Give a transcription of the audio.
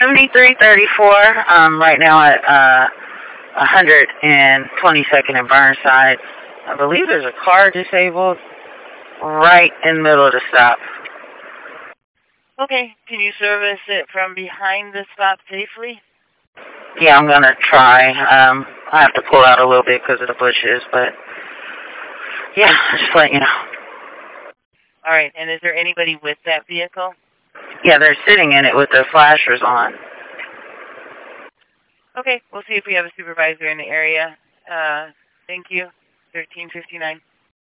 7334. Right now at 122nd and Burnside. I believe there's a car disabled right in the middle of the stop. Okay. Can you service it from behind the stop safely? Yeah, I'm gonna try. I have to pull out a little bit because of the bushes, but yeah, just letting you know. All right. And is there anybody with that vehicle? Yeah, they're sitting in it with their flashers on. Okay. We'll see if we have a supervisor in the area. Thank you. 1359.